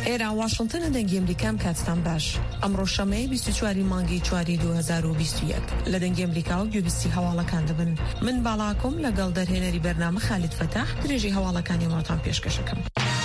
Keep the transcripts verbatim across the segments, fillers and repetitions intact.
ئێرە واشنگتن دەنگی ئەمریکام کاتتان باش. ئەمڕۆ شەمەی بیست و چواری مانگی چواری دوو هەزار و بیست و یەک لە دەنگی ئەمریکا و گوێبیستی هەواڵەکان دەبن. من باڵاکۆم لەگەڵ دەرهێنەری بەرنامە خالید فەتاح درێژی هەواڵەکانی وڵاتان پێشکەشەکەم.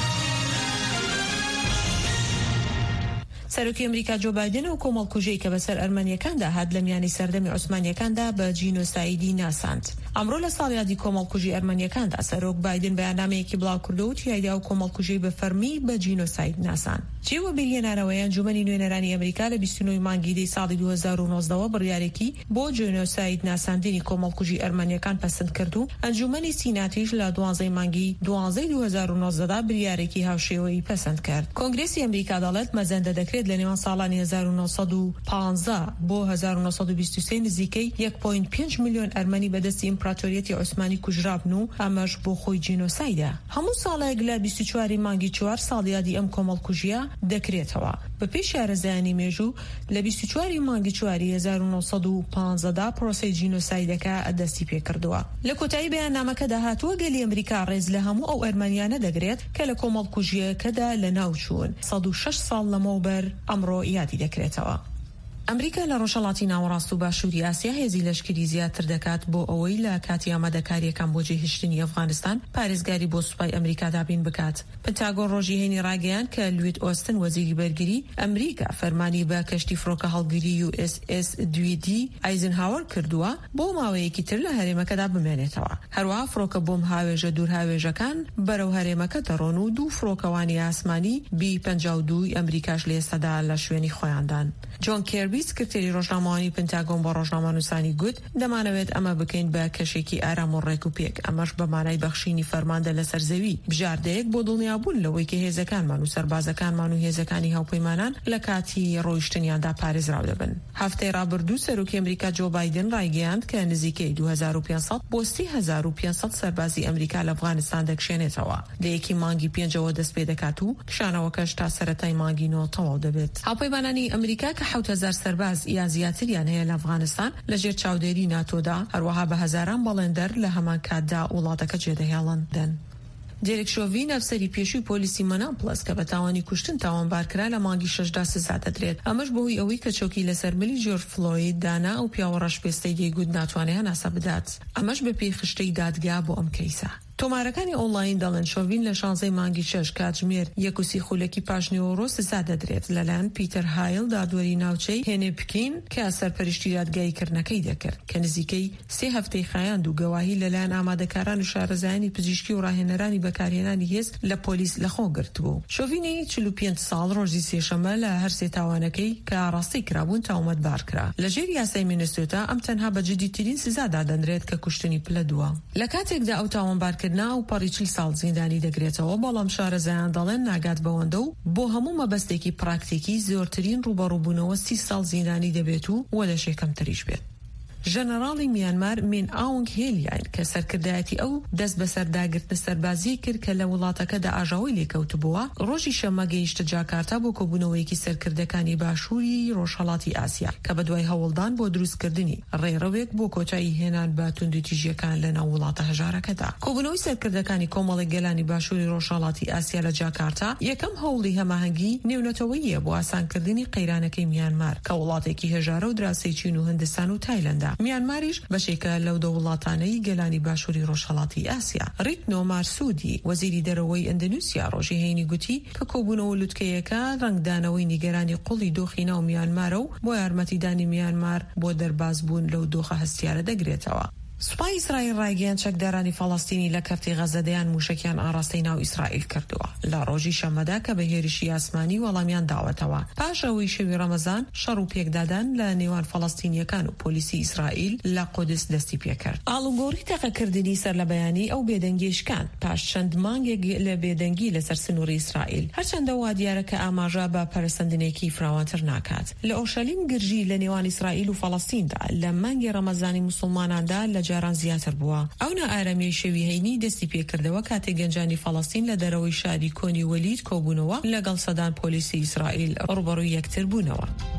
سەرۆکی ئەمریکا جۆ بایدن و کۆمەڵکوژەی کە بەسەر ئەرمەنیەکاندا هات لە میانی سەردەمی عوسمانیەکاندا بە جینۆسایدی ناساند. ئەمڕۆ لە ساڵیادی کۆمەڵکوژی ئەرمەنیەکاندا سەرۆک بایدن بەیاننامەیەکی بڵاو کردو و تیایدا و کۆمەڵکوژەی بە فەرمی بە جینۆساید ناساند. جێوە بیلیۆنەرەوەی ئەنجومەنی نوێنەرانی ئەمریکا لە بیست و نۆ مانگی دەی ساڵی دوو هەزار و نۆزدە بڕیارێکی بۆ جینۆساید ناساندنی کۆمەڵکوژی ئەرمەنیەکان پەسەند کرد و ئەنجومەنی سیناتیش لە دوانزەی مانگی دوانزەی دوو هەزار و نۆزدە بڕیارێکی هاوشێوەی پەسەند کرد. کۆنگرێسی ئەمریکا دەڵێت مەزەندە دەکرێت لە نێوان ساڵانی هەزار و نۆسەد و پانزە بۆ هەزار و نۆسەد و بیست و سێ نزیکەی یەک پۆینت پێنج میلیۆن ئەرمەنی بەدەستی ئیمپراتۆریەتی عوسمانی کوژرابن و ئەمەش بۆ خۆی جینۆسایدە. هەموو ساڵێک لە بیست و چواری مانگی چوار ساڵیادی ئەم کۆمەڵکوژیە دەکرێتەوە. بە پێی شارەزایانی مێژوو لە بیست و چواری مانگی چواری هەزار و نۆسەد و پانزەدا پرۆسەی جینۆسایدەکە دەستی پێکردووە. لە کۆتایی بەیاننامەکەدا هاتووە گەلی ئەمریکا ڕێز لە هەموو ئەو ئەرمەنیانە دەگرێت کە لە کۆمەڵکوژیەکەدا لە ناوچوون. سەد و شەش ساڵ لەمەوبەر ئەمڕۆ یادی دەکرێتەوە. ئەمریکا لە ڕۆژهەڵاتی ناوەڕاست و باشووری ئاسیا هێزی لەشکری زیاتر دەکات بۆ ئەوەی لە کاتی ئامادەکاریەکان بۆ جێهێشتنی ئەفغانستان پارێزگاری بۆ سوپای ئەمریکا دابین بکات. پنتاگۆن ڕۆژی هێنی ڕاگەیان کە لوید ئۆستن وەزیری بەرگری ئەمریکا فەرمانی بە کەشتی فڕۆکە هەڵگیری یو ئس ئس دوو دی ئایزنهاوەر کردووە بۆ ماوەیەکی تر لە هەرێمەکەدا بمێنێتەوە. هەروەها فڕۆکە بۆم هاوێژە دوور هاوێژەکان بەرەو هەرێمەکە دەڕۆن و دوو فڕۆکەوانی ئاسمانی بی پەنجا و دوو ئەمریکاش لە ئێستادا لە شوێنی خۆیاندان. جۆن کێربی سکرتێری ڕۆژنامەوانی پنتاگۆن بە ڕۆژنامە نووسانی گوت دەمانەوێت ئەمە بکەین بە کەشێکی ئارام و ڕێک و پێک، ئەمەش بە مانای بەخشینی فەرماندە لەسەر زەوی بژاردەیەک بۆ دڵنیابوون لەوەی کە هێزەکانمان و سەربازەکانمان و هێزەکانی هاوپەیمانان لە کاتی ڕۆیشتنیاندا پارێزراو دەبن. هەفتەی ڕابردوو سەرۆکی ئەمریکا جۆ بایدن ڕایگەیاند کە نزیکەی دوو هەزار و پێنج سەد بۆ سێ هەزار و پێنج سەد سەربازی ئەمریکا لە ئەفغانستان دەکشێنێتەوە. لە یەکی مانگی پێنجەوە دەست پێ دەکات و کشانەوەکەش تا سەرەتای مانگی نۆ تەواو دەبێت. هاوپەیمانانی ئەمریکا کە حەوت هەزار سەرباز یا زیاتریان هەیە لە ئەفغانستان لەژێر چاودێری ناتۆدا هەروەها بە هەزاران بەڵێندەر لە هەمان کاتدا وڵاتەکە جێدەهێڵەندن. دێرێک شۆڤین ئەفسەری پێشووی پۆلیسی مەناپڵس کە بە تاوانی کوشتن تاوانبارکرا لە مانگی شەشدا سزا دەدرێت. ئەمەش بەهۆی ئەوەی کە چۆکی لەسەر ملی جۆرج فلۆید دانا و پیاوە ڕەشپێستەی دەیگوت ناتوانێت هەناسە بدات. ئەمەش بە پێی خشتەی دادگا بۆ ئەم کەیسە. تۆمارەکانی ئۆنلاین دەڵێن شۆڤین لە شانزەی مانگی شەش کاتژمێر یەک و سی خولەکی پاشنیوەڕۆ سزا دەدرێت لەلایەن پیتەر هایل دادوەری ناوچەی هێنێ پکین کە سەرپەرشتی دادگاییکردنەکەی دەکرد کە نزیکەی سێ هەفتەی خایاند و گەواهی لەلایەن ئامادەکاران و شارەزایانی پزیشکی و ڕاهێنەرانی بەکارهێنانی هێز لە پۆلیس لەخۆ گرتبوو. شۆڤینی چل و پێنج ساڵ ڕۆژی سێشەمە لە هەر سێ تاوانەکەی کە ئاڕاستی کرابوون تاومەتبار کرا. لەژێر یاسای مینێسۆتا ئەم تەنها بە جدیترین سزا دادەنرێت کە کوشتنی پلە دووە. لە کاتێکدا ئەو تاوانبارکردنا و پەڕی چل ساڵ زیندانی دەگرێتەوە، بەڵام شارەزایان دەڵێن ناگات بەوەندە و بۆ هەموو مەبەستێکی پراکتیکی زۆرترین ڕوبەڕووبوونەوە سی ساڵ زیندانی دەبێت و وەلەشێ کەمتریش بێت. ژەنەڕاڵی میانمار مین ئاونگ هێلیان کە سەرکردایەتی ئەو دەست بەسەر داگرتنە سەربازی کرد کە لە وڵاتەکەدا ئاژاوی لێکەوتبووە، ڕۆژی شەمە گەیشتە جاکارتا بۆ کۆبوونەوەیەکی سەرکردەکانی باشووری ڕۆژهەڵاتی ئاسیا کە بەدوای هەوڵدان بۆ دروستکردنی ڕێڕەوێک بۆ کۆتایی هێنان بە توندوتیژیەکان لە ناو وڵاتە هەژارەکەدا. کۆبوونەوەی سەرکردەکانی کۆمەڵی گەلانی باشووری ڕۆژهەڵاتی ئاسیا لە جاکارتا یەکەم هەوڵی هەماهەنگی نێونەتەوەییە بۆ ئاسانکردنی قەیرانەکەی میانمار کە وڵاتێکی هێژارە و دراوسەی چین و هەندستان و تایلەندا. میانماریش بەشێکە لەو دە وڵاتانەی گەلانی باشووری ڕۆژهەڵاتی ئاسیا. ڕیتنۆ مارسوودی وەزیری دەرەوەی ئەندەنوسیا ڕۆژی هەینی گوتی کە کۆبوونەوە لوتکەیەکە ڕنگدانەوەی نیگەرانی قوڵی دۆخی ناو میانمارە و بۆ یارمەتیدانی میانمار بۆ دەربازبوون لەو دۆخە هەستیارە دەگرێتەوە. سوپای ئیسرائیل ڕایگەیان چەکدارانی فەڵەستینی لە کەرتی غەزەدەیان موشکیان ئاراستەی ناو ئیسرائیل کردووە لە ڕۆژی شەمەدا کە بە هێرشی ئاسمانی وەڵامیان داوەتەوە پاش ئەوەی شەوی ڕەمەزان شەڕ و پێکدادان لە نێوان فەڵەستینیەکان و پۆلیسی ئیسرائیل لە قودس دەستی پێکرد. ئاڵوگۆڕی تەقەکردنی سەر لە بەیانی ئەو بێدەنگیشکان پاش چەند مانگێک لە بێدەنگی لەسەر سنووری ئیسرائیل، هەرچەندە وا دیارە کە ئاماژە بە پەرسەندنێکی فراوانتر ناکات. لە ئۆشەلیم گرژی لە نێوان ئیسرائیل و فەڵەستیندا لە مانگی ڕەمەزانی موسڵماناندا لە جاران زیاتر بووە. ئەو نائارەمی شەوی هەینی دەستی پێکردەوە کاتێک گەنجانی فەڵەستین لە دەرەوەی شاری کۆنی وەلید کۆبوونەوە لەگەڵ سەدان پۆلیسی ئیسرائیل ڕوبەڕووی یەکتر بوونەوە.